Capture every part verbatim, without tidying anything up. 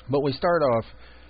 But we start off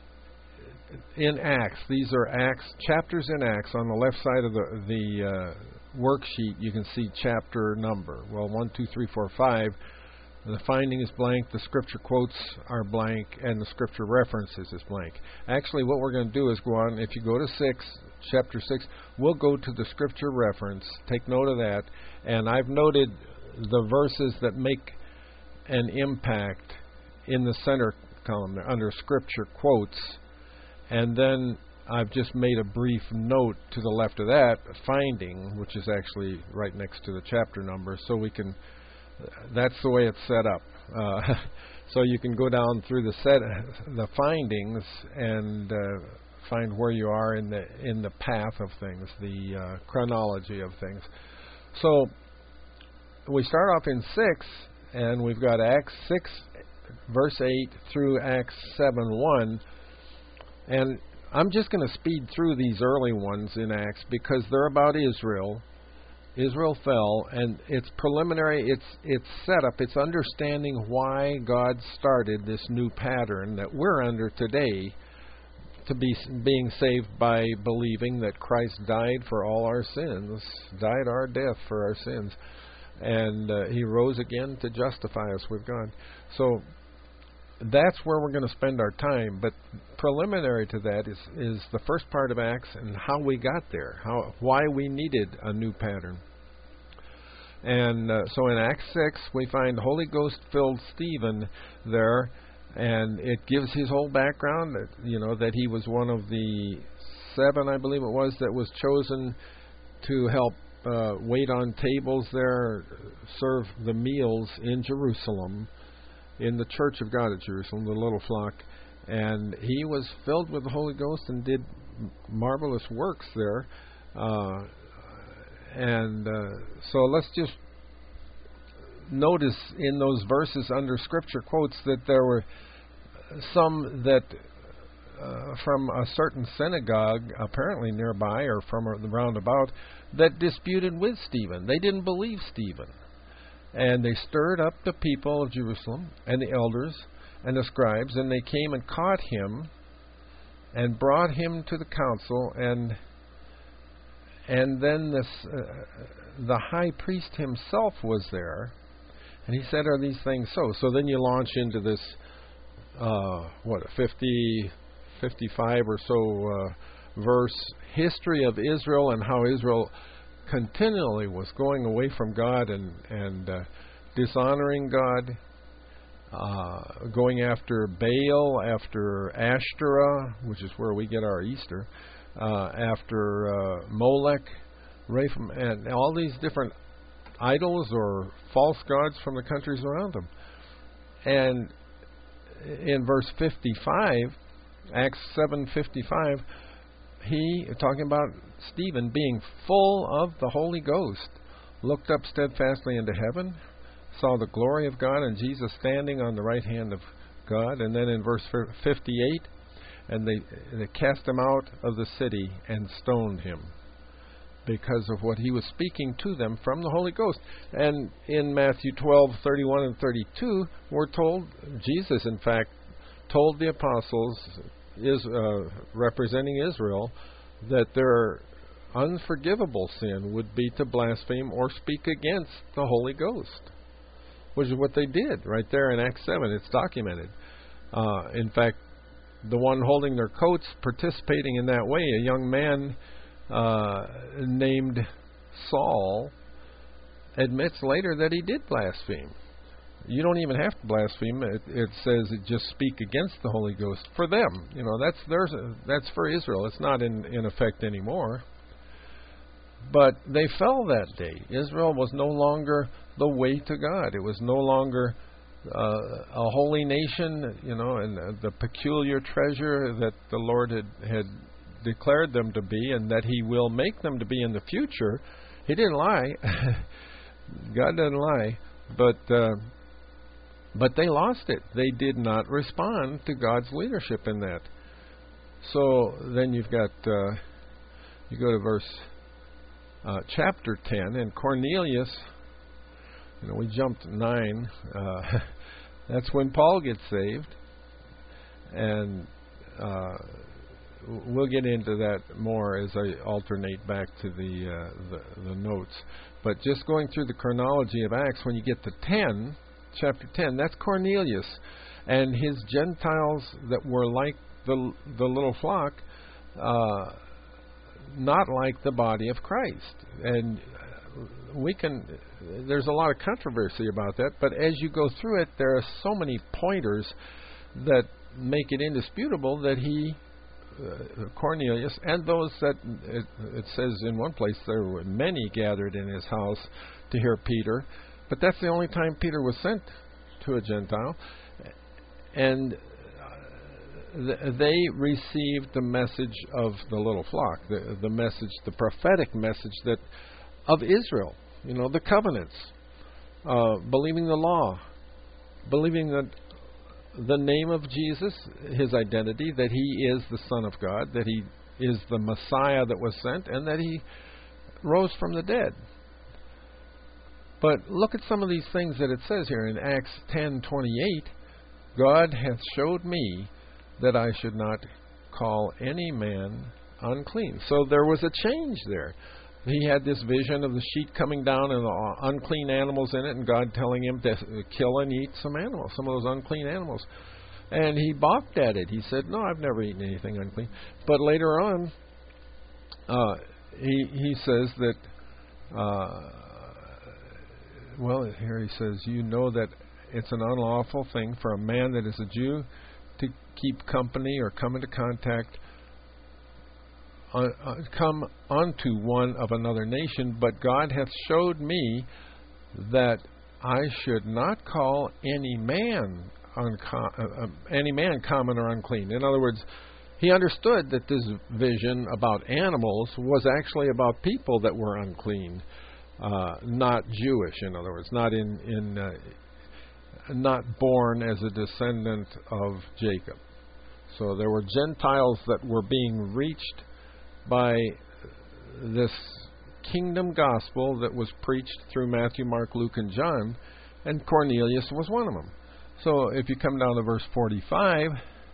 in Acts. These are Acts, chapters in Acts. On the left side of the, the uh, worksheet, you can see chapter number. Well, one, two, three, four, five. The finding is blank, the scripture quotes are blank, and the scripture references is blank. Actually, what we're going to do is go on, if you go to six, chapter six, we'll go to the scripture reference, take note of that, and I've noted the verses that make an impact in the center column there, under scripture quotes, and then I've just made a brief note to the left of that, finding, which is actually right next to the chapter number, so we can... That's the way it's set up. Uh, so you can go down through the set, the findings, and uh, find where you are in the in the path of things, the uh, chronology of things. So we start off in six, and we've got Acts six, verse eight, through Acts seven one, and I'm just going to speed through these early ones in Acts because they're about Israel. Israel fell, and it's preliminary, it's it's setup, it's understanding why God started this new pattern that we're under today, to be being saved by believing that Christ died for all our sins, died our death for our sins, and uh, He rose again to justify us with God. So that's where we're going to spend our time, but preliminary to that is, is the first part of Acts and how we got there, how why we needed a new pattern. And uh, so in Acts six, we find Holy Ghost-filled Stephen there, and it gives his whole background, that, you know, that he was one of the seven, I believe it was, that was chosen to help uh, wait on tables there, serve the meals in Jerusalem, in the Church of God at Jerusalem, the little flock. And he was filled with the Holy Ghost and did marvelous works there. Uh, and uh, so let's just notice in those verses under Scripture quotes that there were some that uh, from a certain synagogue, apparently nearby or from the roundabout, that disputed with Stephen. They didn't believe Stephen. And they stirred up the people of Jerusalem and the elders and the scribes, and they came and caught him and brought him to the council, and and then this uh, the high priest himself was there, and he said, "Are these things so?" So then you launch into this uh, what fifty, fifty-five or so uh, verse history of Israel and how Israel continually was going away from God and and uh, dishonoring God, uh, going after Baal, after Ashtoreth, which is where we get our Easter, uh, after uh, Molech, Rephaim, and all these different idols or false gods from the countries around them. And in verse fifty-five, Acts seven fifty-five, he, talking about Stephen being full of the Holy Ghost, looked up steadfastly into heaven, saw the glory of God and Jesus standing on the right hand of God. And then in verse fifty-eight, and they, they cast him out of the city and stoned him because of what he was speaking to them from the Holy Ghost. And in Matthew twelve, thirty-one and thirty-two, we're told, Jesus in fact told the apostles, is uh, representing Israel, that their unforgivable sin would be to blaspheme or speak against the Holy Ghost, which is what they did right there in Acts seven. It's documented. Uh, in fact, the one holding their coats, participating in that way, a young man uh, named Saul, admits later that he did blaspheme. You don't even have to blaspheme. It, it says it just speak against the Holy Ghost for them. You know, that's theirs. That's for Israel. It's not in, in effect anymore. But they fell that day. Israel was no longer the way to God. It was no longer uh, a holy nation, you know, and uh, the peculiar treasure that the Lord had, had declared them to be, and that He will make them to be in the future. He didn't lie. God doesn't lie. But uh, but they lost it. They did not respond to God's leadership in that. So then you've got, uh, you go to verse uh, chapter ten, and Cornelius, you know, we jumped nine. Uh, that's when Paul gets saved. and uh, we'll get into that more as I alternate back to the, uh, the the notes. But just going through the chronology of Acts, when you get to ten, chapter ten, that's Cornelius and his Gentiles that were like the the little flock, uh, not like the body of Christ. And we can, there's a lot of controversy about that, but as you go through it, there are so many pointers that make it indisputable that he, uh, Cornelius, and those that, it, it says in one place there were many gathered in his house to hear Peter, but that's the only time Peter was sent to a Gentile, and th- they received the message of the little flock, the, the message, the prophetic message that of Israel, you know, the covenants, uh, believing the law, believing that the name of Jesus, his identity, that he is the Son of God, that he is the Messiah that was sent, and that he rose from the dead. But look at some of these things that it says here in Acts ten twenty-eight. God hath showed me that I should not call any man unclean. So there was a change there. He had this vision of the sheet coming down and the unclean animals in it, and God telling him to kill and eat some animals, some of those unclean animals. And he balked at it. He said, no, I've never eaten anything unclean. But later on, uh, he, he says that, uh, well, here he says, you know that it's an unlawful thing for a man that is a Jew to keep company or come into contact Uh, uh, come unto one of another nation, but God hath showed me that I should not call any man unco- uh, uh, any man common or unclean. In other words, he understood that this vision about animals was actually about people that were unclean, uh, not Jewish. In other words, not in in uh, not born as a descendant of Jacob. So there were Gentiles that were being reached by this kingdom gospel that was preached through Matthew, Mark, Luke, and John, and Cornelius was one of them. So if you come down to verse forty-five,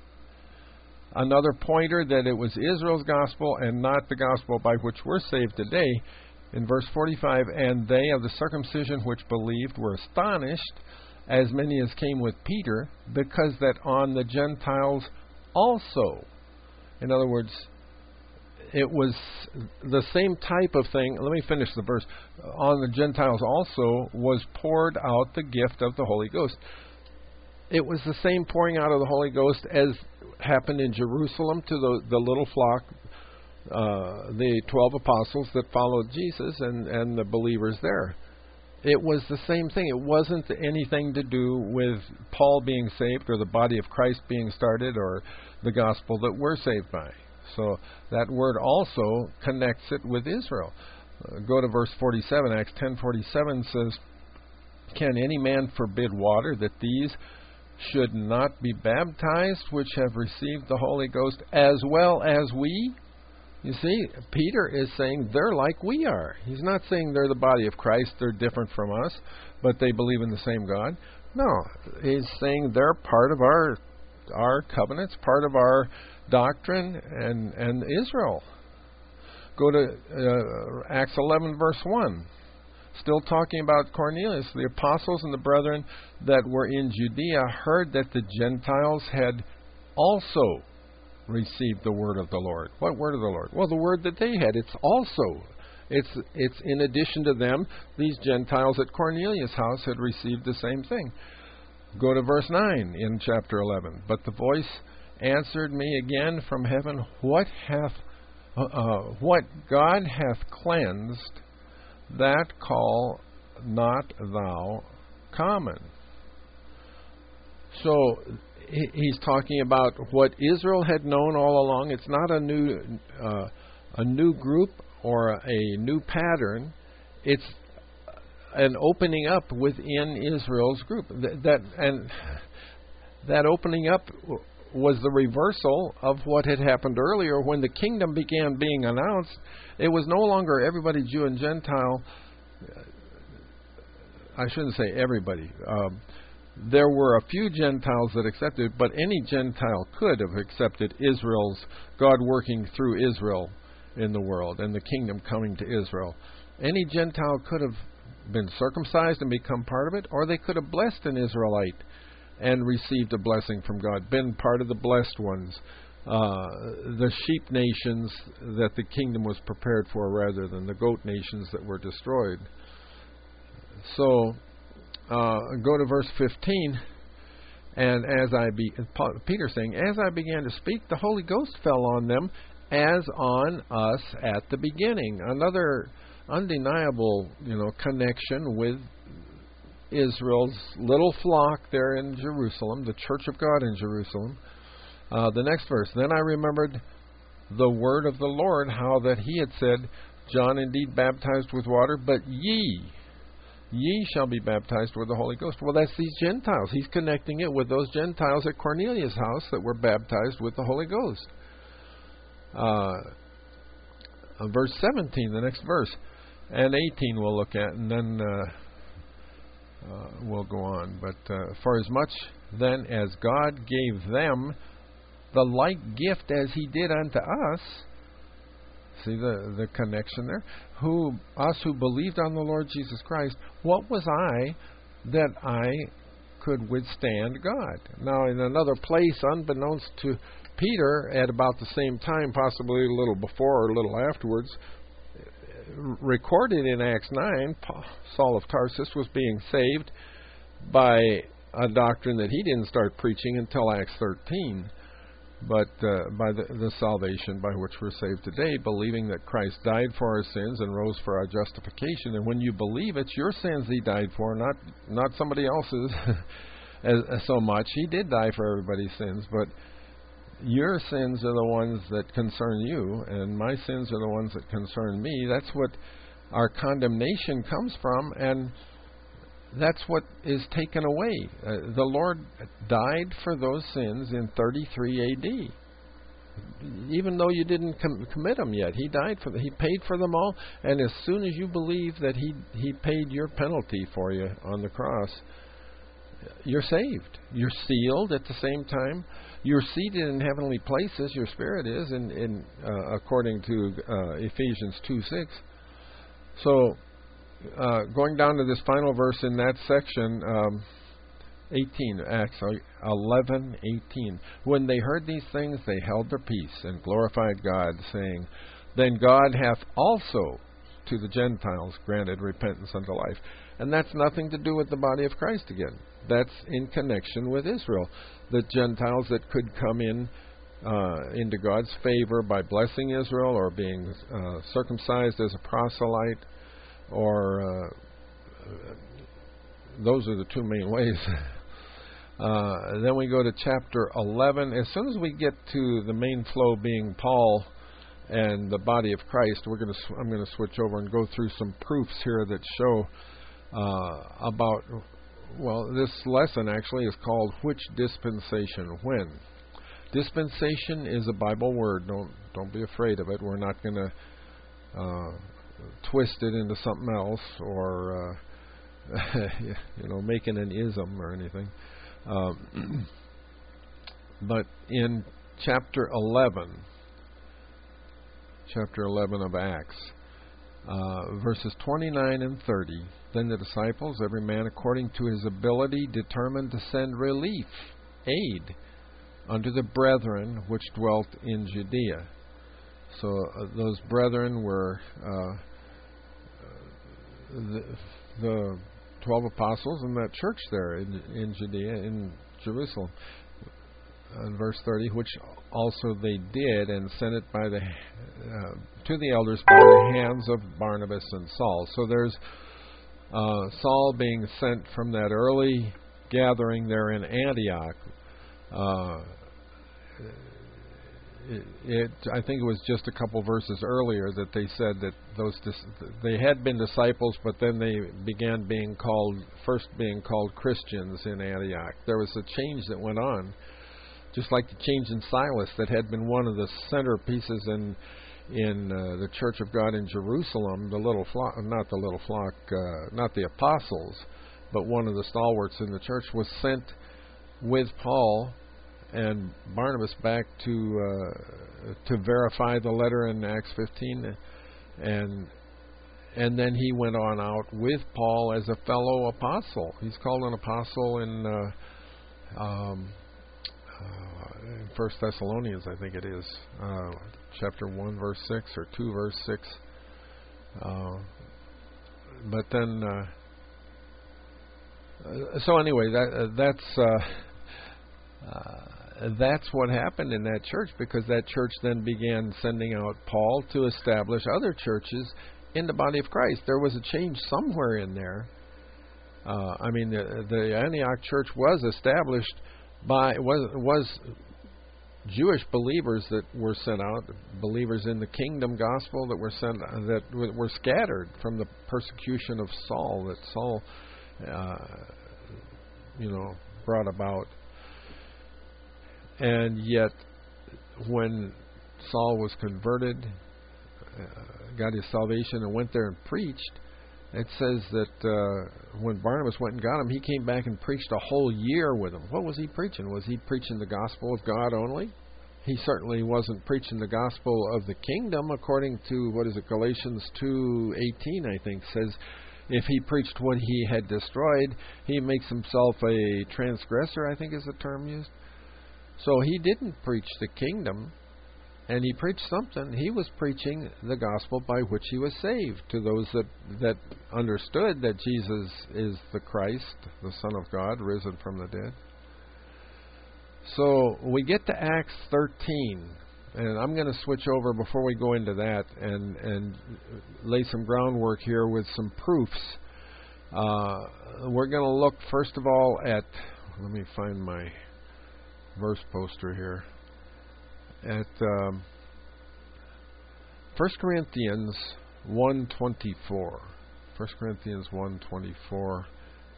another pointer that it was Israel's gospel and not the gospel by which we're saved today, in verse forty-five, and they of the circumcision which believed were astonished, as many as came with Peter, because that on the Gentiles also. In other words, it was the same type of thing. Let me finish the verse. On the Gentiles also was poured out the gift of the Holy Ghost. It was the same pouring out of the Holy Ghost as happened in Jerusalem to the, the little flock, uh, the twelve apostles that followed Jesus and, and the believers there. It was the same thing. It wasn't anything to do with Paul being saved or the body of Christ being started or the gospel that we're saved by. So that word also connects it with Israel. Uh, go to verse forty-seven. Acts ten forty-seven says, can any man forbid water that these should not be baptized which have received the Holy Ghost as well as we? You see, Peter is saying they're like we are. He's not saying they're the body of Christ, they're different from us, but they believe in the same God. No, he's saying they're part of our our covenants, part of our doctrine, and, and Israel. Go to uh, Acts eleven, verse one. Still talking about Cornelius. The apostles and the brethren that were in Judea heard that the Gentiles had also received the word of the Lord. What word of the Lord? Well, the word that they had. It's also. It's it's in addition to them, these Gentiles at Cornelius' house had received the same thing. Go to verse nine in chapter eleven. But the voice answered me again from heaven, What hath uh, uh, what God hath cleansed, that call not thou common. So he's talking about what Israel had known all along. It's not a new uh, a new group or a new pattern. It's an opening up within Israel's group. That, that and that opening up was the reversal of what had happened earlier when the kingdom began being announced. It was no longer everybody, Jew and Gentile. I shouldn't say everybody. Um, there were a few Gentiles that accepted, but any Gentile could have accepted Israel's, God working through Israel in the world and the kingdom coming to Israel. Any Gentile could have been circumcised and become part of it, or they could have blessed an Israelite and received a blessing from God, been part of the blessed ones, uh, the sheep nations that the kingdom was prepared for rather than the goat nations that were destroyed. So, uh, go to verse fifteen. And as I be, Peter saying, as I began to speak, the Holy Ghost fell on them as on us at the beginning. Another undeniable, you know, connection with Israel's little flock there in Jerusalem, the Church of God in Jerusalem. Uh, the next verse, then I remembered the word of the Lord, how that he had said, John indeed baptized with water, but ye, ye shall be baptized with the Holy Ghost. Well, that's these Gentiles. He's connecting it with those Gentiles at Cornelius' house that were baptized with the Holy Ghost. Uh, verse seventeen, the next verse, and eighteen we'll look at, and then uh, uh, we'll go on. But uh, for as much then as God gave them the like gift as he did unto us, see the, the connection there, who us who believed on the Lord Jesus Christ, what was I that I could withstand God? Now in another place, unbeknownst to Peter, at about the same time, possibly a little before or a little afterwards, recorded in Acts nine, Saul of Tarsus was being saved by a doctrine that he didn't start preaching until Acts thirteen, but uh, by the, the salvation by which we're saved today, believing that Christ died for our sins and rose for our justification. And when you believe it's your sins he died for, not not somebody else's as, as so much. He did die for everybody's sins, but your sins are the ones that concern you, and my sins are the ones that concern me. That's what our condemnation comes from, and that's what is taken away. Uh, the Lord died for those sins in thirty-three A D Even though you didn't com- commit them yet, He died for them. He paid for them all, and as soon as you believe that He He paid your penalty for you on the cross, you're saved. You're sealed at the same time. You're seated in heavenly places. Your spirit is, in, in uh, according to uh, Ephesians two six. So, uh, going down to this final verse in that section, um, eighteen, Acts eleven eighteen. When they heard these things, they held their peace and glorified God, saying, "Then God hath also to the Gentiles granted repentance unto life." And that's nothing to do with the body of Christ again. That's in connection with Israel. The Gentiles that could come in uh, into God's favor by blessing Israel or being uh, circumcised as a proselyte, or uh, those are the two main ways. uh, then we go to chapter eleven. As soon as we get to the main flow being Paul and the body of Christ, we're going to. I'm going to switch over and go through some proofs here that show uh, about. Well, this lesson actually is called "Which Dispensation When?" Dispensation is a Bible word. Don't don't be afraid of it. We're not going to uh, twist it into something else, or uh, you know, making an ism or anything. Um, but in chapter eleven, chapter eleven of Acts, uh, verses twenty-nine and thirty. Then the disciples, every man according to his ability, determined to send relief, aid, unto the brethren which dwelt in Judea. So uh, those brethren were uh, the, the twelve apostles in that church there in, in Judea, in Jerusalem. In verse thirty, which also they did, and sent it by the uh, to the elders by the hands of Barnabas and Saul. So there's Uh, Saul being sent from that early gathering there in Antioch. Uh, it, it, I think it was just a couple verses earlier that they said that those dis- they had been disciples, but then they began being called, first being called Christians in Antioch. There was a change that went on, just like the change in Silas that had been one of the centerpieces in in uh, the Church of God in Jerusalem, the little flock, not the little flock, uh, not the apostles, but one of the stalwarts in the church, was sent with Paul and Barnabas back to uh, to verify the letter in Acts fifteen, and and then he went on out with Paul as a fellow apostle. He's called an apostle in uh, um, uh, in First Thessalonians, I think it is, uh, chapter one, verse six, or two, verse six. Uh, but then, uh, uh, so anyway, that uh, that's. Uh, uh, That's what happened in that church, because that church then began sending out Paul to establish other churches in the body of Christ. There was a change somewhere in there. Uh, I mean, the, the Antioch church was established by was was Jewish believers that were sent out, believers in the kingdom gospel that were sent that w- were scattered from the persecution of Saul that Saul, uh, you know, brought about. And yet, when Saul was converted, uh, got his salvation, and went there and preached, it says that uh, when Barnabas went and got him, he came back and preached a whole year with him. What was he preaching? Was he preaching the gospel of God only? He certainly wasn't preaching the gospel of the kingdom, according to, what is it, Galatians two eighteen, I think, says, if he preached what he had destroyed, he makes himself a transgressor, I think is the term used. So he didn't preach the kingdom, and he preached something. He was preaching the gospel by which he was saved to those that, that understood that Jesus is the Christ, the Son of God, risen from the dead. So we get to Acts thirteen, and I'm going to switch over before we go into that and, and lay some groundwork here with some proofs. Uh, we're going to look, first of all, at, let me find my verse poster here, at um, First Corinthians one twenty-four. First Corinthians one twenty-four,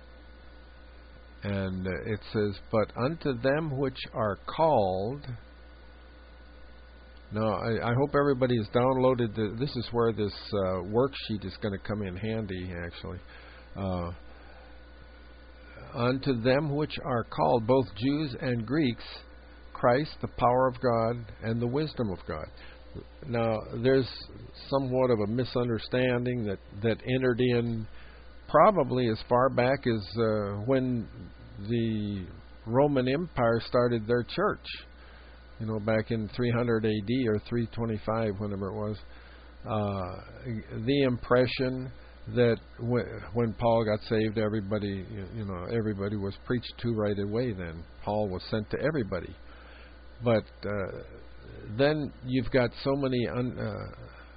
and uh, it says, "But unto them which are called." Now, I, I hope everybody has downloaded the, this is where this uh, worksheet is going to come in handy, actually. Uh, Unto them which are called, both Jews and Greeks, Christ, the power of God, and the wisdom of God. Now, there's somewhat of a misunderstanding that, that entered in probably as far back as uh, when the Roman Empire started their church. You know, back in three hundred A D or three twenty-five, whenever it was. Uh, the impression that when, when Paul got saved, everybody, you know, everybody was preached to right away. Then Paul was sent to everybody, but uh, then you've got so many un, uh,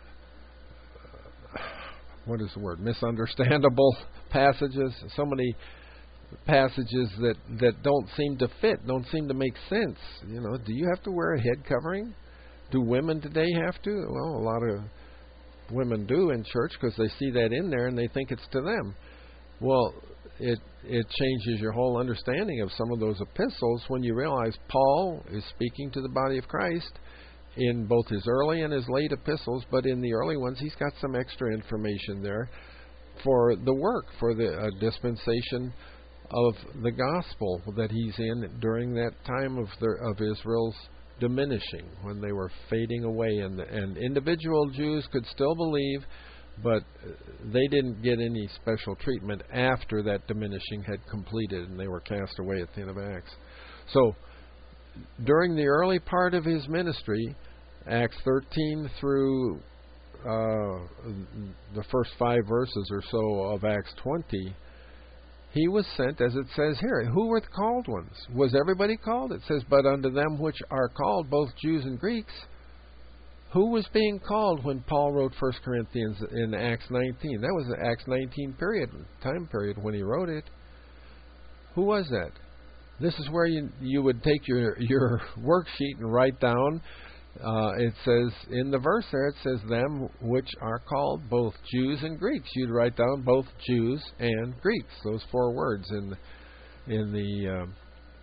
what is the word? Misunderstandable passages. So many passages that that don't seem to fit, don't seem to make sense. You know, do you have to wear a head covering? Do women today have to? Well, a lot of women do in church because they see that in there and they think it's to them. Well, it it changes your whole understanding of some of those epistles when you realize Paul is speaking to the body of Christ in both his early and his late epistles, but in the early ones he's got some extra information there for the work, for the uh, dispensation of the gospel that he's in during that time of the, of Israel's diminishing, when they were fading away, and the, and individual Jews could still believe, but they didn't get any special treatment after that diminishing had completed and they were cast away at the end of Acts. So during the early part of his ministry, Acts thirteen through uh, the first five verses or so of Acts twenty, he was sent, as it says here. Who were the called ones? Was everybody called? It says, but unto them which are called, both Jews and Greeks. Who was being called when Paul wrote First Corinthians in Acts nineteen? That was the Acts nineteen period, time period when he wrote it. Who was that? This is where you you would take your, your worksheet and write down. Uh, it says in the verse there, it says them which are called, both Jews and Greeks. You'd write down both Jews and Greeks. Those four words in in the um,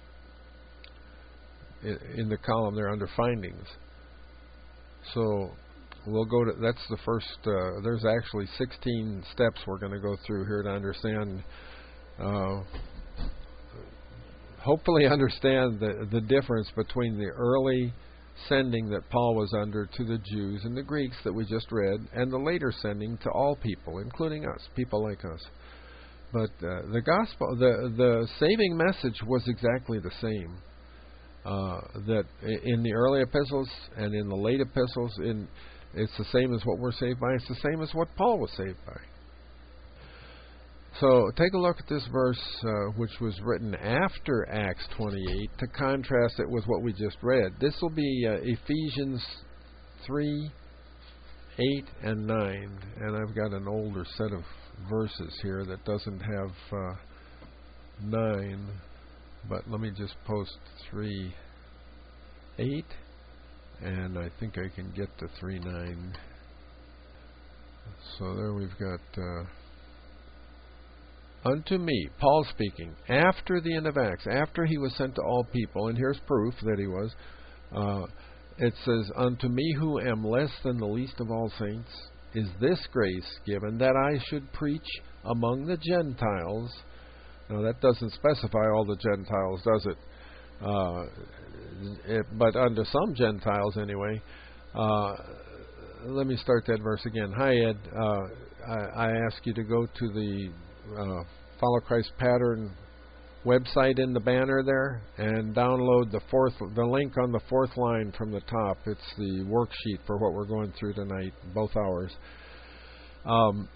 in, in the column there under findings. So we'll go to, that's the first, uh, there's actually sixteen steps we're going to go through here to understand uh, hopefully understand the, the difference between the early sending that Paul was under to the Jews and the Greeks that we just read, and the later sending to all people, including us, people like us. But uh, the gospel, the the saving message was exactly the same. Uh, that in the early epistles and in the late epistles, in it's the same as what we're saved by. It's the same as what Paul was saved by. So take a look at this verse, uh, which was written after Acts twenty-eight, to contrast it with what we just read. This will be uh, Ephesians three, eight, and nine. And I've got an older set of verses here that doesn't have uh, nine. But let me just post three, eight, and I think I can get to three, nine. So there we've got... Uh, Unto me, Paul speaking, after the end of Acts, after he was sent to all people, and here's proof that he was, uh, it says, Unto me who am less than the least of all saints, is this grace given, that I should preach among the Gentiles. Now that doesn't specify all the Gentiles, does it? Uh, it but unto some Gentiles anyway. Uh, let me start that verse again. Hi Ed, uh, I, I ask you to go to the Uh, Follow Christ Pattern website in the banner there and download the fourth the link on the fourth line from the top. It's the worksheet for what we're going through tonight, both hours. Um,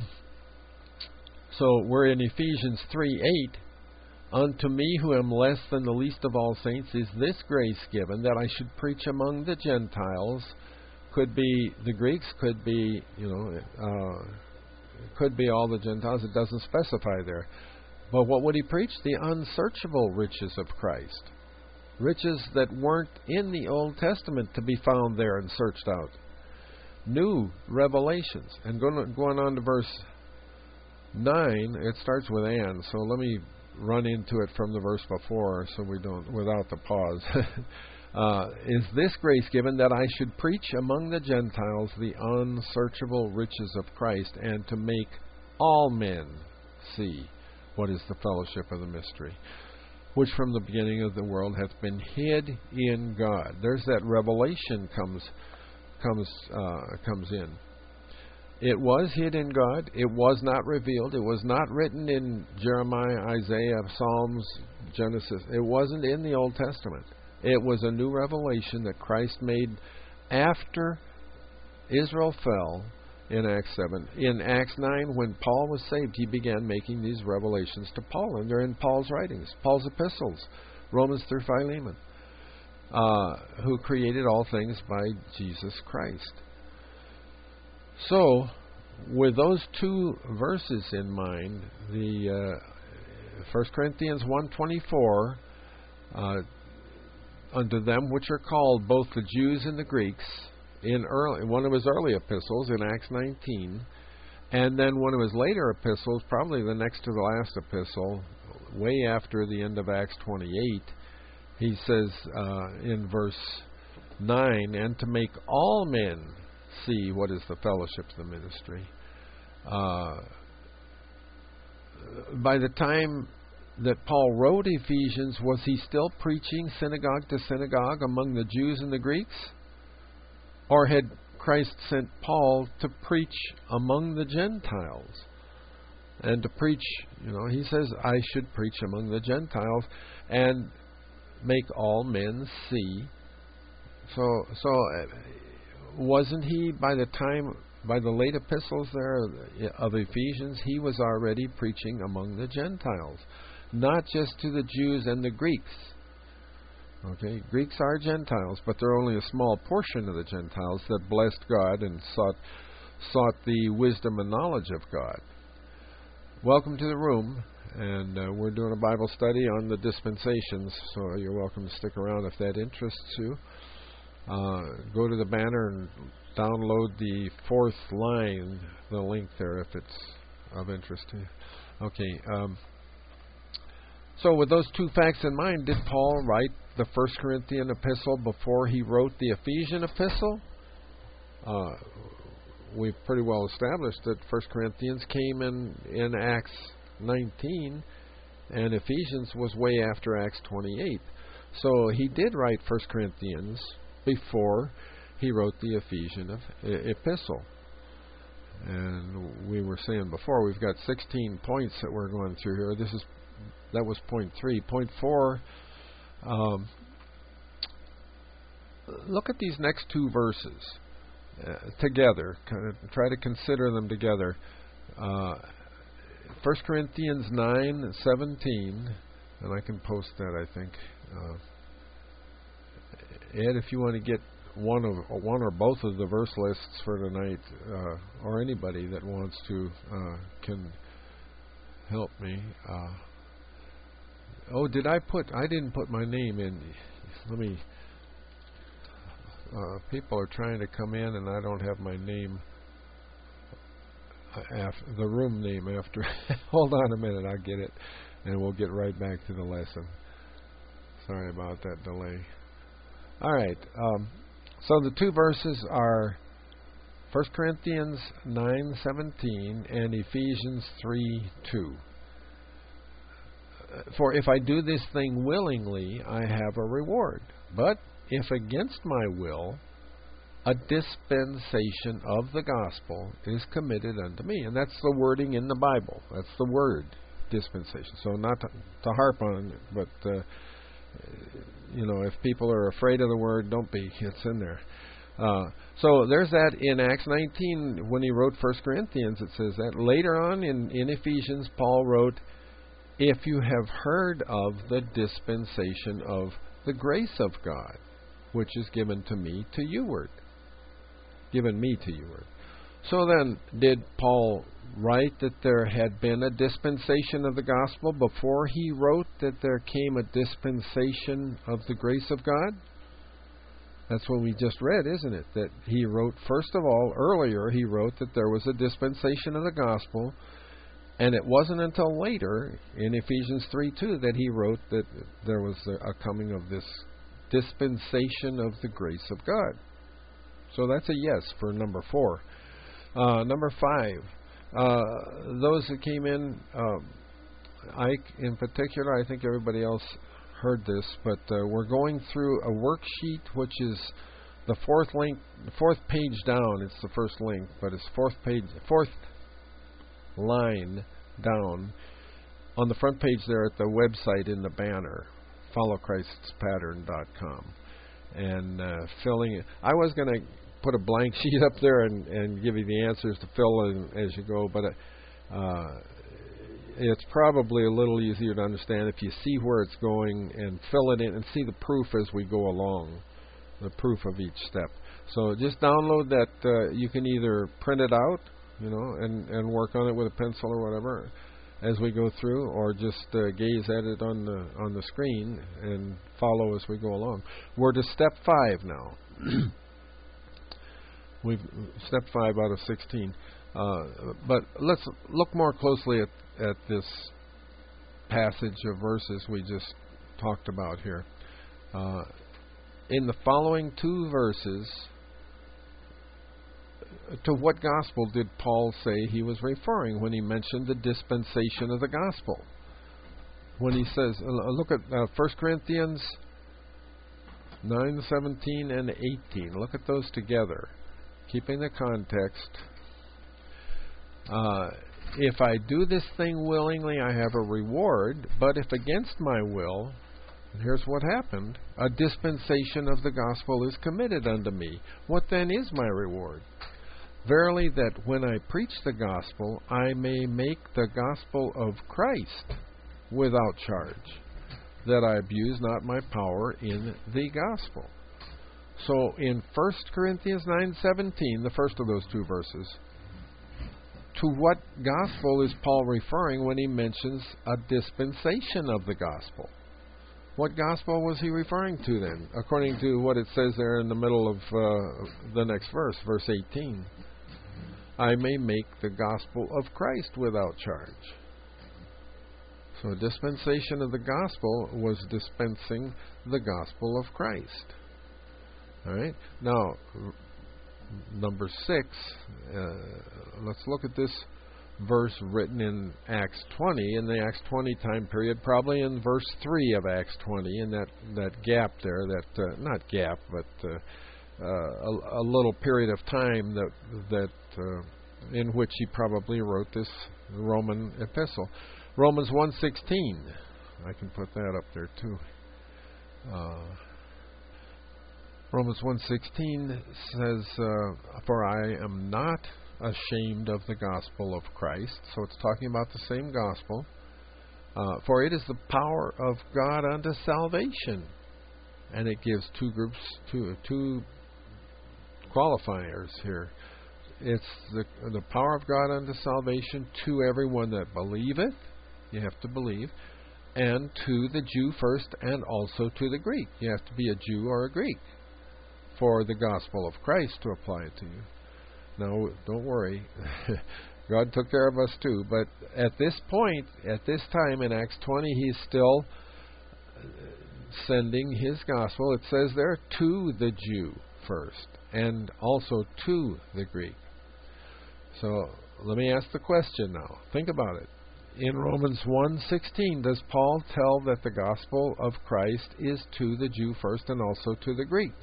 so we're in Ephesians three eight. Unto me who am less than the least of all saints is this grace given, that I should preach among the Gentiles. Could be the Greeks, could be, you know, uh, could be all the Gentiles. It doesn't specify there. But what would he preach? The unsearchable riches of Christ. Riches that weren't in the Old Testament to be found there and searched out. New revelations. And going, going on to verse nine, it starts with and. So let me run into it from the verse before so we don't, without the pause. Uh, is this grace given, that I should preach among the Gentiles the unsearchable riches of Christ, and to make all men see what is the fellowship of the mystery, which from the beginning of the world hath been hid in God. There's that revelation comes comes uh, comes in. It was hid in God. It was not revealed. It was not written in Jeremiah, Isaiah, Psalms, Genesis. It wasn't in the Old Testament. It was a new revelation that Christ made after Israel fell in Acts seven. In Acts nine, when Paul was saved, he began making these revelations to Paul, and they're in Paul's writings, Paul's epistles, Romans through Philemon, uh, who created all things by Jesus Christ. So, with those two verses in mind, the uh, First Corinthians one twenty-four, uh, unto them which are called, both the Jews and the Greeks, in early, one of his early epistles in Acts nineteen, and then one of his later epistles, probably the next to the last epistle, way after the end of Acts twenty-eight, he says uh, in verse nine, and to make all men see what is the fellowship of the ministry. Uh, by the time that Paul wrote Ephesians, was he still preaching synagogue to synagogue among the Jews and the Greeks? Or had Christ sent Paul to preach among the Gentiles? And to preach, you know, he says, I should preach among the Gentiles and make all men see. So, so wasn't he, by the time, by the late epistles there of Ephesians, he was already preaching among the Gentiles, not just to the Jews and the Greeks. Okay, Greeks are Gentiles, but they're only a small portion of the Gentiles that blessed God and sought sought the wisdom and knowledge of God. Welcome to the room, and uh, we're doing a Bible study on the dispensations, so you're welcome to stick around if that interests you. Uh, go to the banner and download the fourth line, the link there, if it's of interest to you. Okay, um, so with those two facts in mind, did Paul write the First Corinthian epistle before he wrote the Ephesian epistle? Uh, we've pretty well established that First Corinthians came in, in Acts nineteen, and Ephesians was way after Acts twenty-eight. So he did write First Corinthians before he wrote the Ephesian of, e- epistle. And we were saying before, we've got sixteen points that we're going through here. This is that was point three. Point four. Um, look at these next two verses uh, together. Kind of try to consider them together. Uh, First Corinthians nine seventeen, and I can post that. I think. Uh, Ed, if you want to get one of one or both of the verse lists for tonight, uh, or anybody that wants to uh, can help me. Uh, oh, did I put? I didn't put my name in. Let me. Uh, people are trying to come in, and I don't have my name. After, the room name after. Hold on a minute, I'll get it, and we'll get right back to the lesson. Sorry about that delay. All right. Um, so the two verses are First Corinthians nine seventeen and Ephesians three two. For if I do this thing willingly, I have a reward. But if against my will, a dispensation of the gospel is committed unto me. And that's the wording in the Bible. That's the word, dispensation. So not to, to harp on it, but, uh, you know, if people are afraid of the word, don't be. It's in there. Uh, so there's that in Acts nineteen. When he wrote First Corinthians, it says that. Later on in, in Ephesians, Paul wrote, if you have heard of the dispensation of the grace of God, which is given to me to youward. Given me to youward. So then, did Paul write that there had been a dispensation of the gospel before he wrote that there came a dispensation of the grace of God? That's what we just read, isn't it? That he wrote, first of all, earlier he wrote that there was a dispensation of the gospel, and it wasn't until later, in Ephesians three two, that he wrote that there was a coming of this dispensation of the grace of God. So that's a yes for number four. Uh, number five, uh, those that came in, uh, Ike in particular, I think everybody else heard this, but uh, we're going through a worksheet which is the fourth link, the fourth page down. It's the first link, but it's fourth page, fourth line down on the front page there at the website in the banner, follow christs pattern dot com. And uh, filling it. I was going to put a blank sheet up there and, and give you the answers to fill in as you go, but uh, it's probably a little easier to understand if you see where it's going and fill it in and see the proof as we go along, the proof of each step. So just download that. Uh, you can either print it out, you know, and, and work on it with a pencil or whatever as we go through, or just uh, gaze at it on the on the screen and follow as we go along. We're to step five now. We've step five out of sixteen. Uh, but let's look more closely at, at this passage of verses we just talked about here. Uh, in the following two verses, to what gospel did Paul say he was referring when he mentioned the dispensation of the gospel? When he says, uh, look at uh, First Corinthians nine seventeen and eighteen. Look at those together, keeping the context. Uh, if I do this thing willingly, I have a reward, but if against my will, and here's what happened, a dispensation of the gospel is committed unto me. What then is my reward? Verily, that when I preach the gospel, I may make the gospel of Christ without charge, that I abuse not my power in the gospel. So in First Corinthians nine seventeen, the first of those two verses, to what gospel is Paul referring when he mentions a dispensation of the gospel? What gospel was he referring to then, according to what it says there in the middle of uh, the next verse, verse eighteen? I may make the gospel of Christ without charge. So a dispensation of the gospel was dispensing the gospel of Christ. All right. Now, number six, uh, let's look at this verse written in Acts twenty, in the Acts twenty time period, probably in verse three of Acts twenty, in that, that gap there, that, uh, not gap, but uh, uh, a, a little period of time that, that uh, in which he probably wrote this Roman epistle. Romans one sixteen, I can put that up there too. Uh, Romans one sixteen says, uh, "For I am not ashamed of the gospel of Christ." So it's talking about the same gospel. Uh, "For it is the power of God unto salvation." And it gives two groups, two, two qualifiers here. It's the, the power of God unto salvation to everyone that believeth. You have to believe. And to the Jew first, and also to the Greek. You have to be a Jew or a Greek for the gospel of Christ to apply to you. No, don't worry. God took care of us too. But at this point, at this time in Acts twenty, He's still sending His gospel. It says there, to the Jew first, and also to the Greek. So let me ask the question now. Think about it. In Romans one sixteen, does Paul tell that the gospel of Christ is to the Jew first and also to the Greek?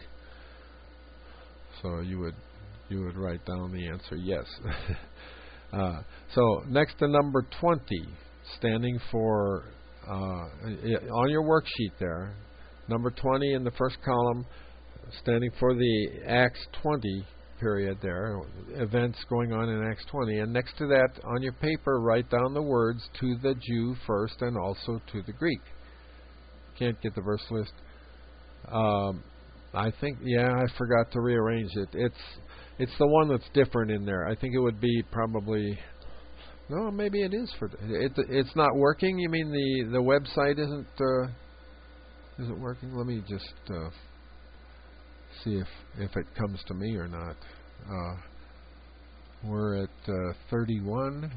So you would you would write down the answer yes. uh, so next to number twenty, standing for, uh, on your worksheet there, number twenty in the first column, standing for the Acts twenty period there, events going on in Acts twenty. And next to that, on your paper, write down the words, to the Jew first and also to the Greek. Can't get the verse list. Um, I think, yeah, I forgot to rearrange it. It's it's the one that's different in there. I think it would be probably, no, maybe it is for, it, it's not working? You mean the, the website isn't, uh, isn't working? Let me just uh, see if, if it comes to me or not. Uh, we're at uh, thirty-one.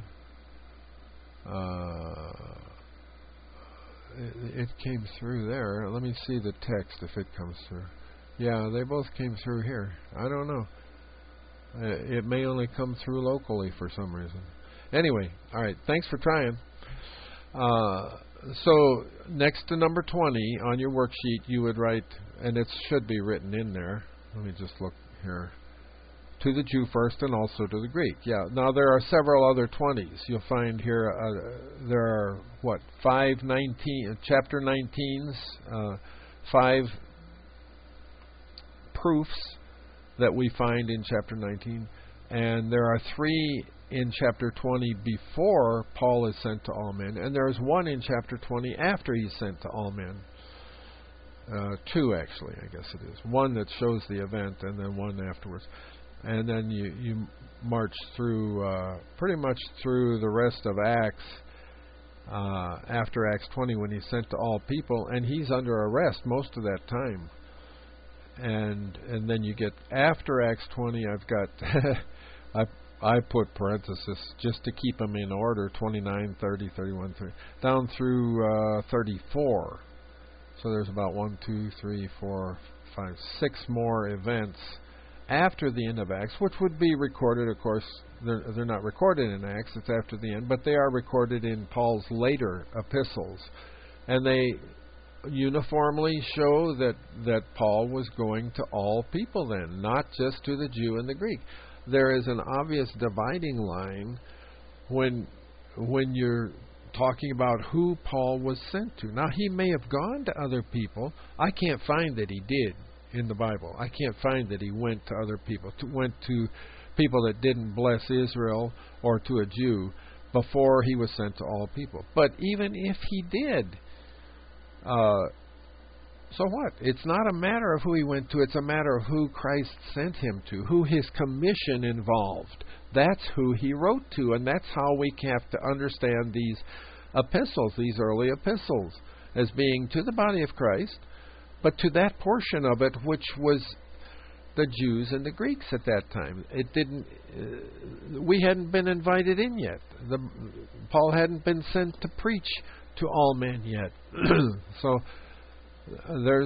Uh, it, it came through there. Let me see the text if it comes through. Yeah, they both came through here. I don't know. Uh, it may only come through locally for some reason. Anyway, all right. Thanks for trying. Uh, so next to number twenty on your worksheet, you would write, and it should be written in there. Let me just look here. To the Jew first and also to the Greek. Yeah. Now there are several other twenties. You'll find here uh, there are what five nineteen chapter nineteens, uh, five proofs that we find in chapter nineteen, and there are three in chapter twenty before Paul is sent to all men, and there is one in chapter twenty after he's sent to all men. Uh, two actually, I guess it is. One that shows the event, and then one afterwards. And then you, you march through uh, pretty much through the rest of Acts uh, after Acts twenty when he's sent to all people, and he's under arrest most of that time. And and then you get after Acts twenty, I've got I I put parenthesis just to keep them in order, twenty-nine, thirty, thirty-one, thirty, down through uh, thirty-four. So there's about one, two, three, four, five, six more events after the end of Acts, which would be recorded, of course. They're, they're not recorded in Acts, it's after the end, but they are recorded in Paul's later epistles. And they uniformly show that, that Paul was going to all people then, not just to the Jew and the Greek. There is an obvious dividing line when when you're talking about who Paul was sent to. Now, he may have gone to other people. I can't find that he did in the Bible. I can't find that he went to other people, to, went to people that didn't bless Israel or to a Jew before he was sent to all people. But even if he did, uh, so what? It's not a matter of who he went to. It's a matter of who Christ sent him to, who his commission involved. That's who he wrote to, and that's how we have to understand these epistles, these early epistles, as being to the body of Christ, but to that portion of it which was the Jews and the Greeks at that time. It didn't. Uh, we hadn't been invited in yet. The, Paul hadn't been sent to preach to all men yet. So uh, there's.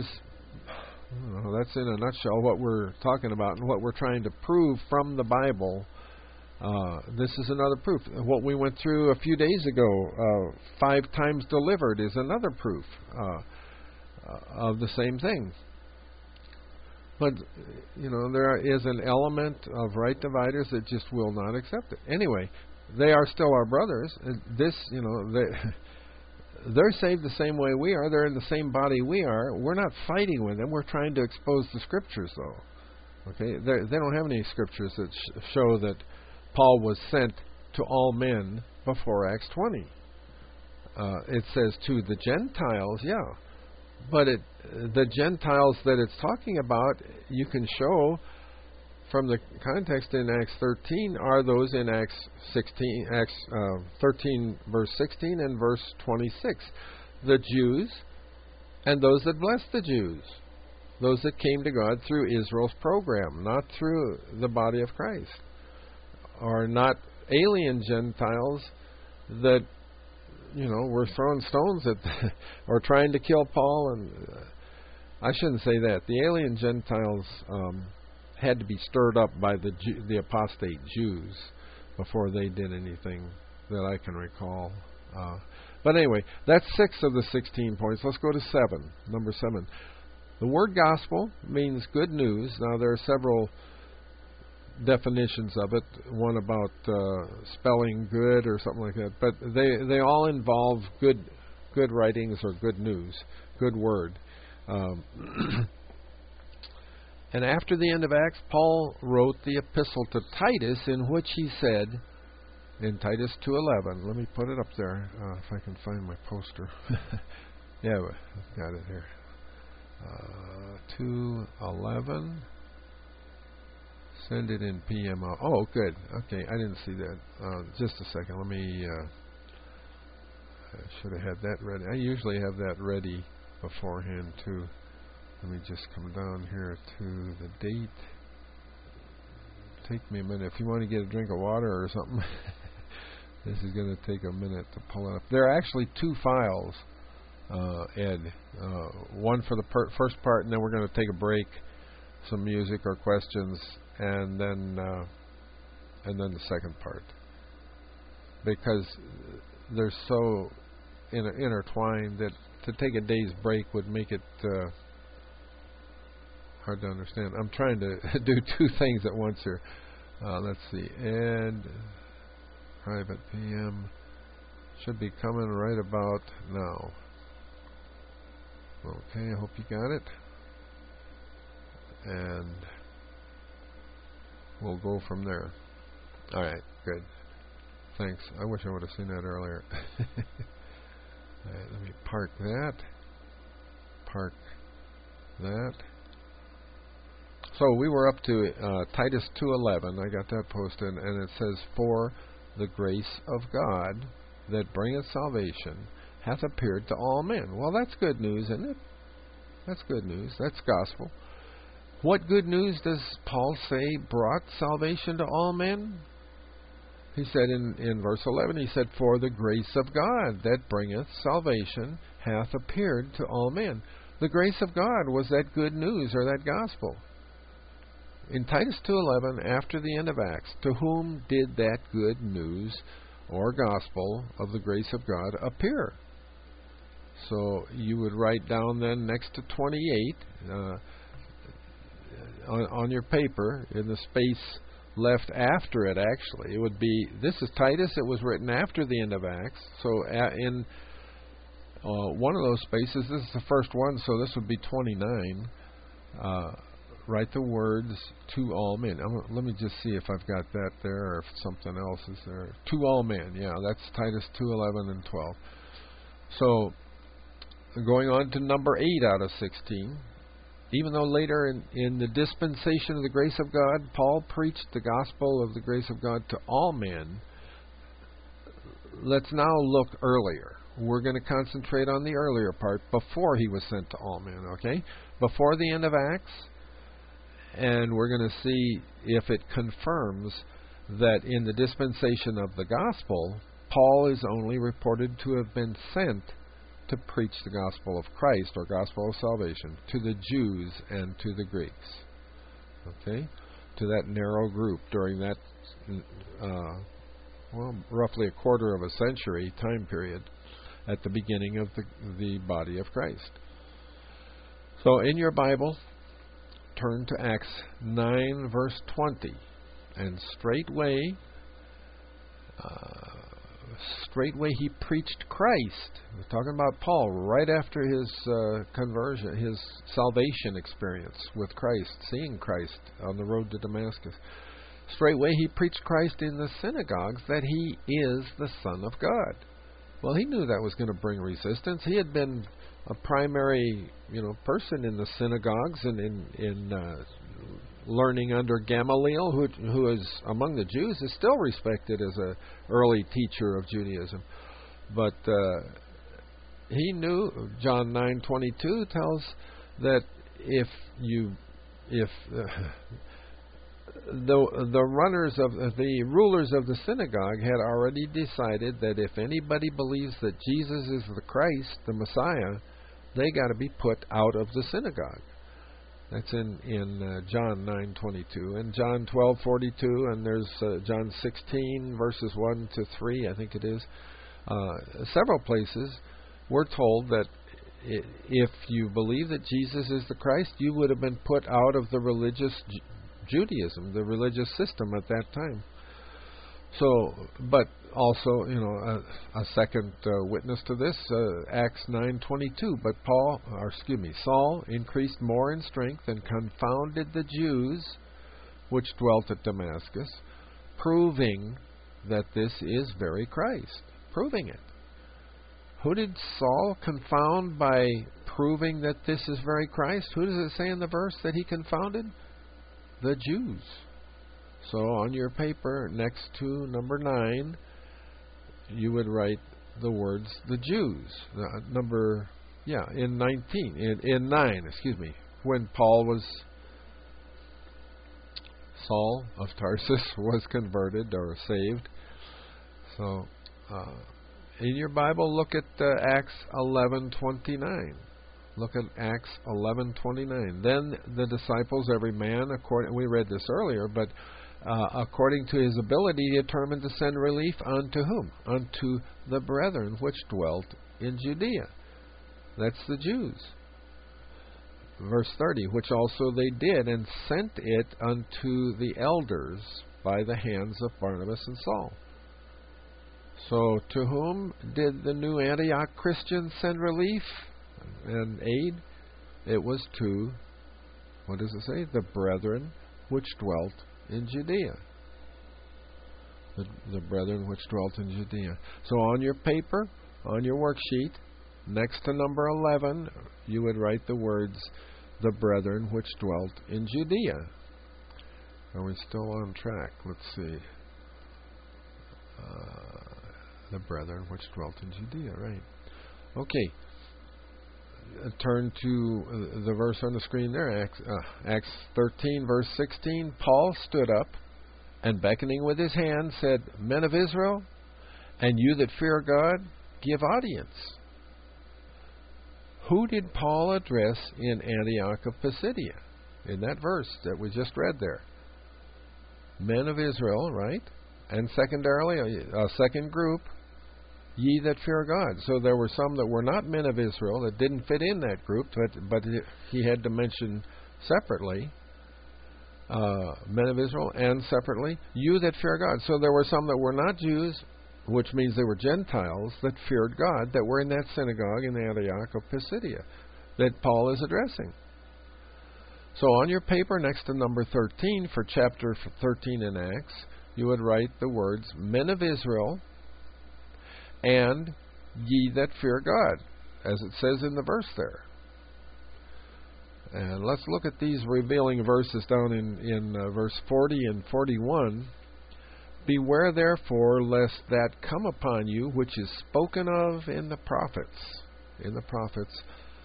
Well, that's in a nutshell what we're talking about and what we're trying to prove from the Bible Uh, this is another proof. What we went through a few days ago, uh, five times delivered, is another proof uh, uh, of the same thing. But, you know, there is an element of right dividers that just will not accept it. Anyway, they are still our brothers. And this, you know, they, they're saved the same way we are. They're in the same body we are. We're not fighting with them. We're trying to expose the Scriptures, though. Okay, They're, they don't have any Scriptures that sh- show that Paul was sent to all men before Acts twenty. Uh, it says to the Gentiles, yeah. But it, the Gentiles that it's talking about, you can show from the context in Acts thirteen are those in Acts sixteen, Acts uh, thirteen verse sixteen and verse twenty-six. The Jews and those that blessed the Jews. Those that came to God through Israel's program, not through the body of Christ. Or not alien Gentiles that, you know, were throwing stones at or trying to kill Paul. And uh, I shouldn't say that. The alien Gentiles um, had to be stirred up by the Jew, the apostate Jews before they did anything that I can recall. Uh, but anyway, that's six of the sixteen points. Let's go to seven. Number seven. The word gospel means good news. Now, there are several definitions of it. One about uh, spelling good or something like that. But they they all involve good good writings or good news, good word. Um, and after the end of Acts, Paul wrote the epistle to Titus, in which he said, in Titus two eleven, let me put it up there, uh, if I can find my poster. Yeah, I've got it here. Uh, two eleven. Send it in P M O. Oh, good. Okay, I didn't see that. Uh, just a second. Let me. Uh, I should have had that ready. I usually have that ready beforehand too. Let me just come down here to the date. Take me a minute. If you want to get a drink of water or something, this is going to take a minute to pull it up. There are actually two files, uh, Ed. Uh, one for the per- first part, and then we're going to take a break, some music or questions, and then uh, and then the second part, because they're so inter- intertwined that to take a day's break would make it uh, hard to understand. I'm trying to do two things at once here. Uh, let's see, and private P M should be coming right about now. Okay, I hope you got it, and we'll go from there. All right, good. Thanks. I wish I would have seen that earlier. All right, let me park that. Park that. So we were up to uh, Titus two eleven. I got that posted, and it says, "For the grace of God that bringeth salvation hath appeared to all men." Well, that's good news, isn't it? That's good news. That's gospel. What good news does Paul say brought salvation to all men? He said in, in verse eleven, he said, "For the grace of God that bringeth salvation hath appeared to all men." The grace of God was that good news or that gospel. In Titus two eleven, after the end of Acts, to whom did that good news or gospel of the grace of God appear? So you would write down then next to twenty-eight uh, on, on your paper, in the space left after it, actually, it would be, this is Titus, it was written after the end of Acts. So uh, in uh, one of those spaces, this is the first one, so this would be twenty-nine. Uh, write the words to all men. I'm, let me just see if I've got that there or if something else is there. To all men, yeah, that's Titus two eleven and twelve. So going on to number eight out of sixteen. Even though later in, in the dispensation of the grace of God, Paul preached the gospel of the grace of God to all men, let's now look earlier. We're going to concentrate on the earlier part, before he was sent to all men, okay? Before the end of Acts, and we're going to see if it confirms that in the dispensation of the gospel, Paul is only reported to have been sent to preach the gospel of Christ, or gospel of salvation, to the Jews and to the Greeks. Okay? to that narrow group during that, uh, well, roughly a quarter of a century time period at the beginning of the, the body of Christ. So in your Bible, turn to Acts nine, verse twenty. And straightway, uh, straightway he preached Christ. We're talking about Paul right after his uh, conversion, his salvation experience with Christ, seeing Christ on the road to Damascus. Straightway he preached Christ in the synagogues that he is the Son of God. Well, he knew that was going to bring resistance. He had been a primary, you know, person in the synagogues and in in uh, learning under Gamaliel, who who is among the Jews is still respected as a early teacher of Judaism. But uh, he knew John nine twenty-two tells that if you if uh, the the runners of the rulers of the synagogue had already decided that if anybody believes that Jesus is the Christ, the Messiah, they got to be put out of the synagogue. That's in in uh, John nine twenty-two and John twelve forty-two, and there's uh, John sixteen verses one to three, I think it is. Uh, several places we're told that if you believe that Jesus is the Christ, you would have been put out of the religious Ju- Judaism, the religious system at that time. So, but also, you know, a, a second uh, witness to this, uh, Acts nine twenty-two. But Paul, or excuse me, Saul increased more in strength and confounded the Jews which dwelt at Damascus, proving that this is very Christ. Proving it. Who did Saul confound by proving that this is very Christ? Who does it say in the verse that he confounded? The Jews. So on your paper, next to number nine, you would write the words the Jews. Uh, number, yeah, in nineteen, in, in nine, excuse me, when Paul was, Saul of Tarsus was converted or saved. So uh, in your Bible, look at uh, Acts eleven twenty-nine. Look at Acts eleven twenty-nine. Then the disciples, every man, according, we read this earlier, but uh, according to his ability, determined to send relief unto whom? Unto the brethren which dwelt in Judea. That's the Jews. Verse thirty, which also they did, and sent it unto the elders by the hands of Barnabas and Saul. So to whom did the new Antioch Christians send relief and aid? It was to, what does it say? The brethren which dwelt in Judea. The, the brethren which dwelt in Judea. So on your paper, on your worksheet, next to number eleven, you would write the words, the brethren which dwelt in Judea. Are we still on track? Let's see. Uh, the brethren which dwelt in Judea, right. Okay. Uh, turn to uh, the verse on the screen there, Acts, uh, Acts thirteen, verse sixteen. Paul stood up and beckoning with his hand said, Men of Israel, and you that fear God, give audience. Who did Paul address in Antioch of Pisidia? In that verse that we just read there. Men of Israel, right? And secondarily, a, a second group, ye that fear God. So there were some that were not men of Israel that didn't fit in that group, but, but he had to mention separately uh, men of Israel and separately you that fear God. So there were some that were not Jews, which means they were Gentiles that feared God, that were in that synagogue in Antioch of Pisidia that Paul is addressing. So on your paper next to number thirteen for chapter thirteen in Acts, you would write the words, Men of Israel, and ye that fear God, as it says in the verse there. And let's look at these revealing verses down in, in uh, verse forty and forty-one. Beware therefore lest that come upon you which is spoken of in the prophets. In the prophets.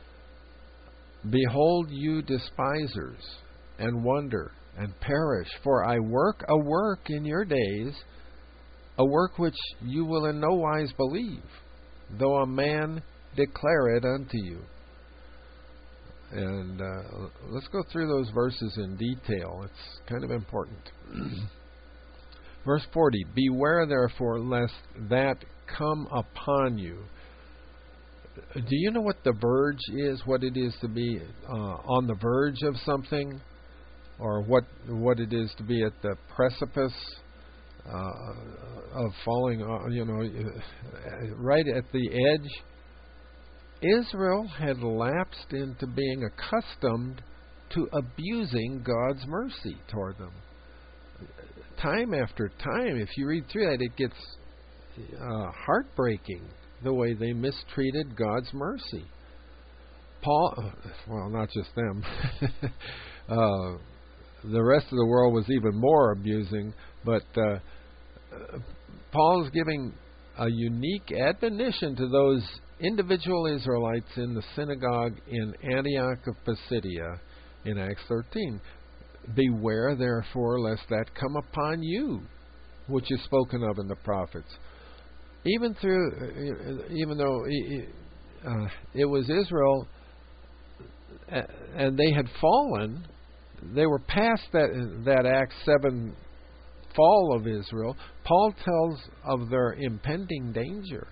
Behold you despisers, and wonder, and perish, for I work a work in your days, a work which you will in no wise believe, though a man declare it unto you. And uh, let's go through those verses in detail. It's kind of important. Verse forty, beware therefore lest that come upon you. Do you know what the verge is? What it is to be uh, on the verge of something? Or what what it is to be at the precipice uh, of falling, uh, you know, right at the edge? Israel had lapsed into being accustomed to abusing God's mercy toward them. Time after time, if you read through that, it gets uh, heartbreaking the way they mistreated God's mercy. Paul, well, not just them. uh, the rest of the world was even more abusing, but uh, Paul is giving a unique admonition to those individual Israelites in the synagogue in Antioch of Pisidia in Acts thirteen. Beware therefore lest that come upon you, which is spoken of in the prophets. Even through, even though uh, it was Israel and they had fallen, they were past that that Acts seven fall of Israel. Paul tells of their impending danger,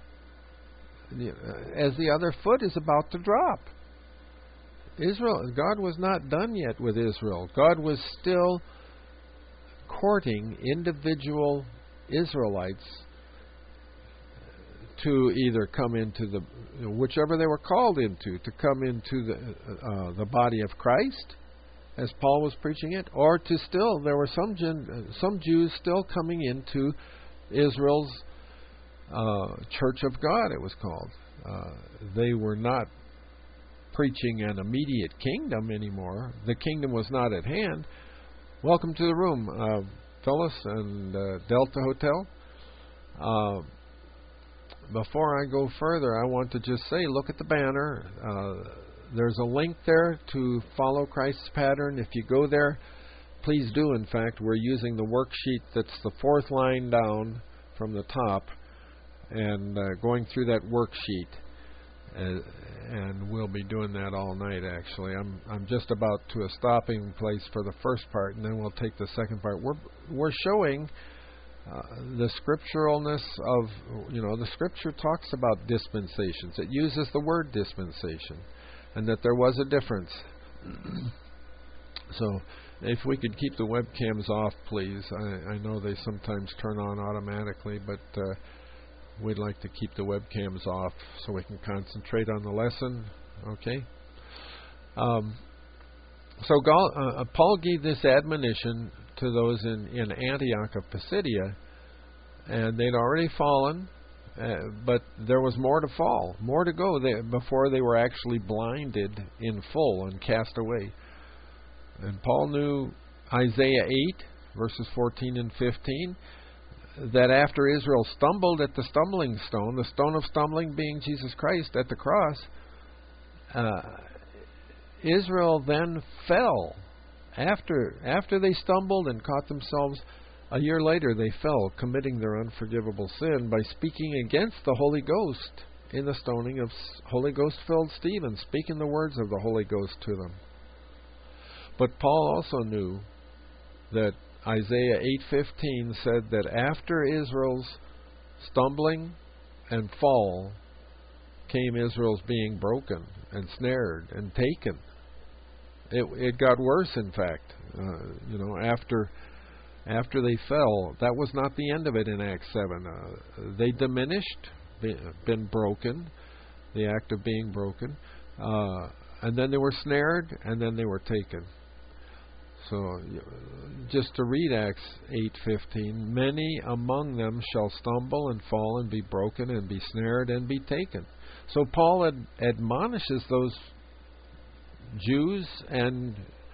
as the other foot is about to drop. Israel, God was not done yet with Israel. God was still courting individual Israelites to either come into the, whichever they were called into, to come into the uh, the body of Christ, as Paul was preaching it, or to still, there were some gen, some Jews still coming into Israel's uh, Church of God, it was called. Uh, they were not preaching an immediate kingdom anymore. The kingdom was not at hand. Welcome to the room, uh, Phyllis and uh, Delta Hotel. Uh, before I go further, I want to just say, look at the banner. Uh, there's a link there to follow Christ's pattern. If you go there, please do. In fact, we're using the worksheet that's the fourth line down from the top, and uh, going through that worksheet. Uh, and we'll be doing that all night, actually. I'm I'm just about to a stopping place for the first part, and then we'll take the second part. We're we're showing uh, the scripturalness of, you know, the Scripture talks about dispensations. It uses the word dispensation, and that there was a difference. So, if we could keep the webcams off, please. I, I know they sometimes turn on automatically, but uh, we'd like to keep the webcams off so we can concentrate on the lesson. Okay? Um, so Gal, uh, Paul gave this admonition to those in, in Antioch of Pisidia, and they'd already fallen, uh, but there was more to fall, more to go they, before they were actually blinded in full and cast away. And Paul knew Isaiah eight, verses fourteen and fifteen, that after Israel stumbled at the stumbling stone, the stone of stumbling being Jesus Christ at the cross, uh, Israel then fell. After after they stumbled and caught themselves, a year later they fell, committing their unforgivable sin by speaking against the Holy Ghost in the stoning of Holy Ghost-filled Stephen, speaking the words of the Holy Ghost to them. But Paul also knew that Isaiah eight fifteen said that after Israel's stumbling and fall came Israel's being broken and snared and taken. It it got worse, in fact. Uh, you know, after after they fell, that was not the end of it in Acts seven. Uh, they diminished, been broken, the act of being broken, uh, and then they were snared, and then they were taken. So, just to read Acts eight fifteen, many among them shall stumble and fall and be broken and be snared and be taken. So Paul ad- admonishes those Jews and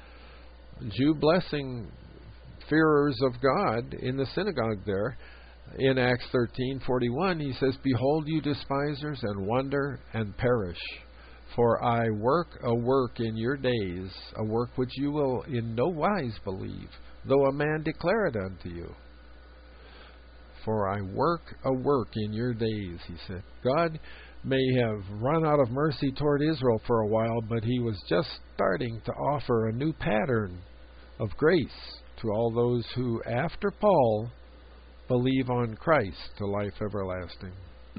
Jew-blessing fearers of God in the synagogue there. In Acts thirteen forty-one, he says, "Behold, you despisers, and wonder and perish. For I work a work in your days, a work which you will in no wise believe, though a man declare it unto you." For I work a work in your days, he said. God may have run out of mercy toward Israel for a while, but he was just starting to offer a new pattern of grace to all those who, after Paul, believe on Christ to life everlasting.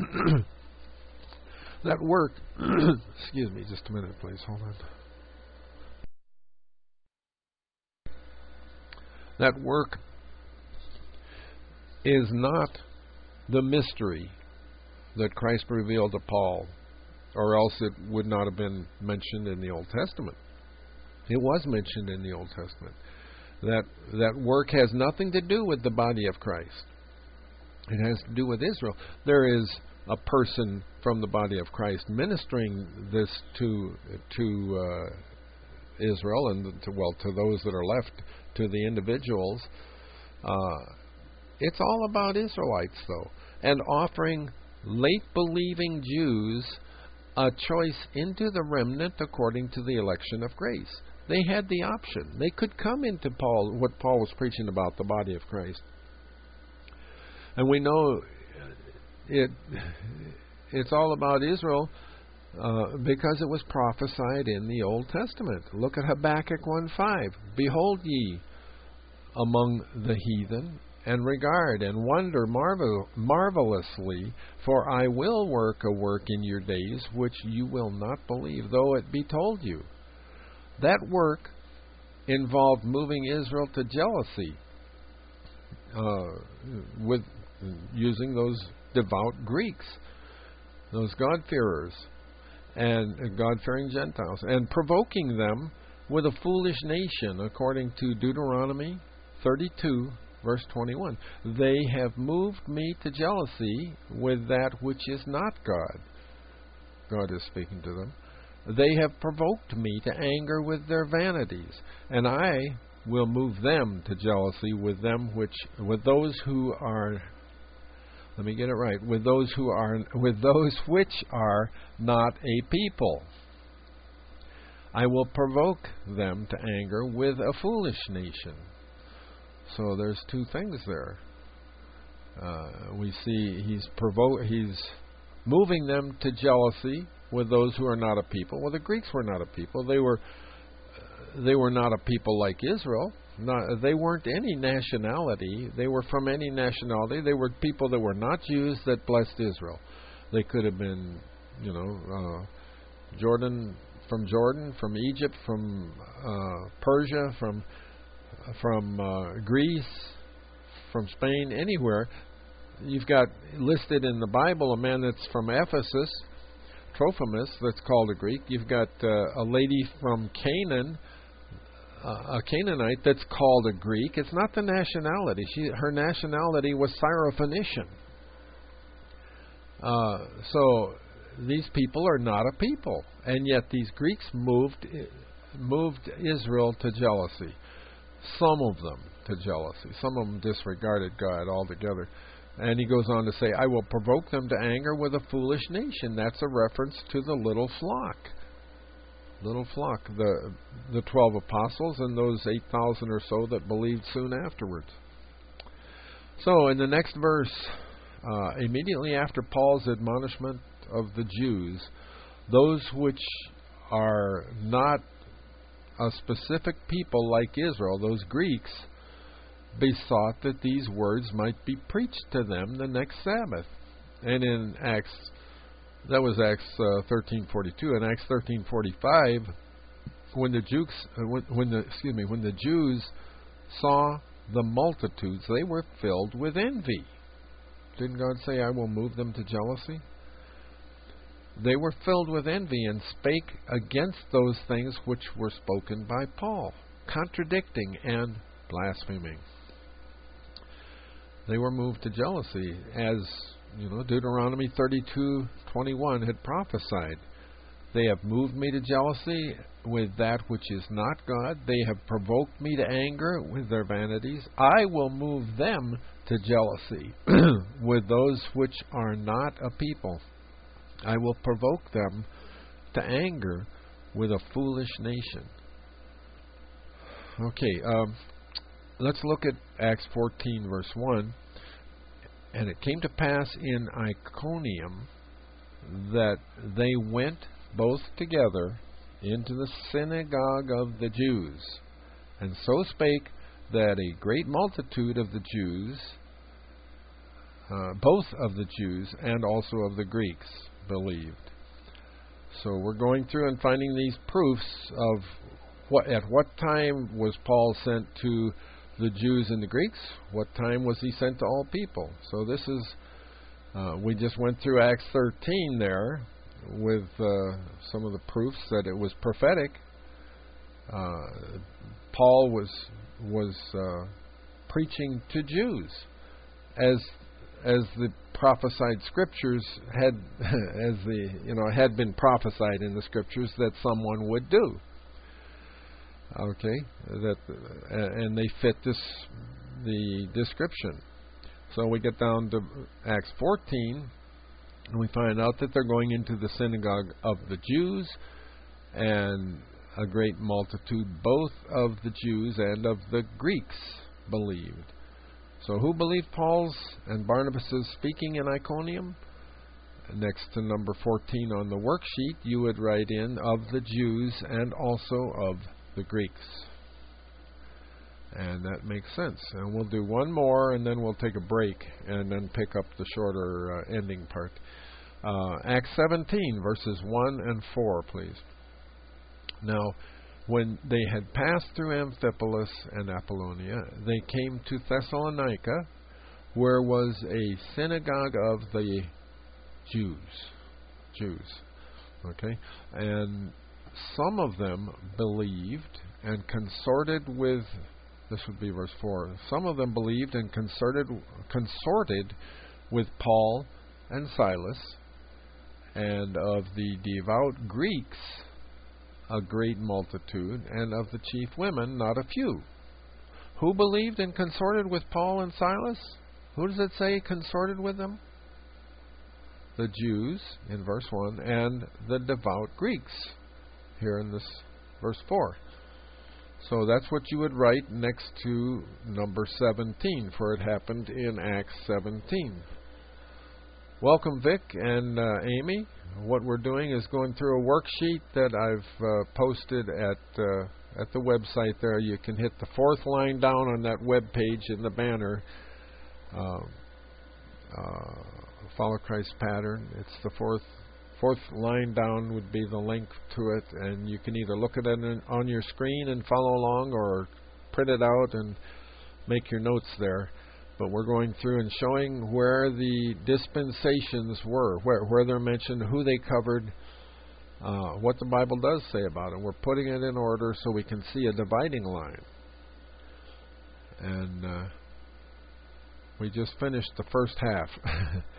That work, excuse me, just a minute, please, hold on. That work is not the mystery that Christ revealed to Paul, or else it would not have been mentioned in the Old Testament. It was mentioned in the Old Testament. That that work has nothing to do with the body of Christ. It has to do with Israel. There is a person from the body of Christ ministering this to to uh, Israel, and to, well, to those that are left, to the individuals. Uh, it's all about Israelites, though, and offering late-believing Jews a choice into the remnant according to the election of grace. They had the option. They could come into Paul, what Paul was preaching about, the body of Christ. And we know it. It's all about Israel uh, because it was prophesied in the Old Testament. Look at Habakkuk one five. Behold ye among the heathen, and regard and wonder marvel, marvelously, for I will work a work in your days which you will not believe, though it be told you. That work involved moving Israel to jealousy uh, with using those devout Greeks, those God-fearers, and God-fearing Gentiles, and provoking them with a foolish nation, according to Deuteronomy thirty-two, verse twenty-one. They have moved me to jealousy with that which is not God. God is speaking to them. They have provoked me to anger with their vanities, and I will move them to jealousy with them which with those who are let me get it right, with those who are with those which are not a people. I will provoke them to anger with a foolish nation. So there's two things there. Uh, we see he's provo- he's moving them to jealousy with those who are not a people. Well, the Greeks were not a people. They were uh, they were not a people like Israel. Not, they weren't any nationality. They were from any nationality. They were people that were not Jews that blessed Israel. They could have been, you know, uh, Jordan from Jordan, from Egypt, from uh, Persia, from from uh, Greece, from Spain, anywhere. You've got listed in the Bible a man that's from Ephesus, Trophimus, that's called a Greek. You've got uh, a lady from Canaan, uh, a Canaanite, that's called a Greek. It's not the nationality. She, her nationality was Syrophoenician. Uh, so these people are not a people, and yet these Greeks moved moved Israel to jealousy. Some of them to jealousy. Some of them disregarded God altogether. And he goes on to say, I will provoke them to anger with a foolish nation. That's a reference to the little flock. Little flock. The the twelve apostles and those eight thousand or so that believed soon afterwards. So in the next verse, uh, immediately after Paul's admonishment of the Jews, those which are not a specific people like Israel, those Greeks, besought that these words might be preached to them the next Sabbath. And in Acts, that was Acts uh, thirteen forty-two. In Acts thirteen forty-five, when the Jews, uh, when, when the excuse me, when the Jews saw the multitudes, they were filled with envy. Didn't God say, "I will move them to jealousy"? They were filled with envy and spake against those things which were spoken by Paul, contradicting and blaspheming. They were moved to jealousy, as you know, Deuteronomy thirty-two twenty-one had prophesied. They have moved me to jealousy with that which is not God. They have provoked me to anger with their vanities. I will move them to jealousy with those which are not a people. I will provoke them to anger with a foolish nation. Okay, um, let's look at Acts fourteen, verse one. And it came to pass in Iconium, that they went both together into the synagogue of the Jews, and so spake that a great multitude of the Jews, uh, both of the Jews and also of the Greeks, believed. So we're going through and finding these proofs of what at what time was Paul sent to the Jews and the Greeks, what time was he sent to all people. So this is, uh, we just went through Acts thirteen there with uh, some of the proofs that it was prophetic. Uh, Paul was was uh, preaching to Jews, as as the prophesied scriptures had, as the you know had been prophesied in the scriptures that someone would do. Okay, that uh, and they fit this the description. So we get down to Acts fourteen, and we find out that they're going into the synagogue of the Jews, and a great multitude, both of the Jews and of the Greeks, believed. So who believed Paul's and Barnabas' speaking in Iconium? Next to number fourteen on the worksheet, you would write in of the Jews and also of the Greeks. And that makes sense. And we'll do one more, and then we'll take a break, and then pick up the shorter uh, ending part. Uh, Acts seventeen, verses one and four, please. Now, when they had passed through Amphipolis and Apollonia, they came to Thessalonica, where was a synagogue of the Jews. Jews. Okay? And some of them believed and consorted with, this would be verse four, some of them believed and consorted, consorted with Paul and Silas, and of the devout Greeks a great multitude, and of the chief women not a few. Who believed and consorted with Paul and Silas? Who does it say consorted with them? The Jews, in verse one, and the devout Greeks, here in this verse four. So that's what you would write next to number seventeen, for it happened in Acts seventeen. Welcome, Vic and uh, Amy. What we're doing is going through a worksheet that I've uh, posted at uh, at the website there. You can hit the fourth line down on that web page in the banner. Uh, uh, Follow Christ pattern. It's the fourth fourth line down would be the link to it, and you can either look at it in, on your screen and follow along, or print it out and make your notes there. But we're going through and showing where the dispensations were, where, where they're mentioned, who they covered, uh, what the Bible does say about it. We're putting it in order so we can see a dividing line. And uh, we just finished the first half.